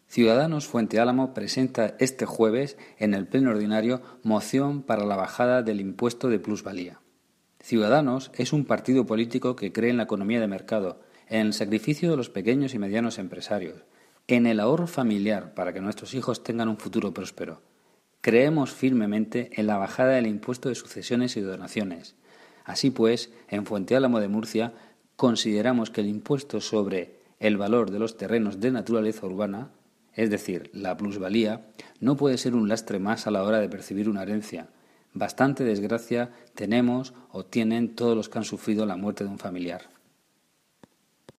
Ciudadanos Fuente Álamo presenta este jueves en el Pleno Ordinario moción para la bajada del impuesto de plusvalía. Ciudadanos es un partido político que cree en la economía de mercado, en el sacrificio de los pequeños y medianos empresarios, en el ahorro familiar para que nuestros hijos tengan un futuro próspero. Creemos firmemente en la bajada del impuesto de sucesiones y donaciones. Así pues, en Fuente Álamo de Murcia consideramos que el impuesto sobre el valor de los terrenos de naturaleza urbana, es decir, la plusvalía, no puede ser un lastre más a la hora de percibir una herencia. Bastante desgracia tenemos o tienen todos los que han sufrido la muerte de un familiar.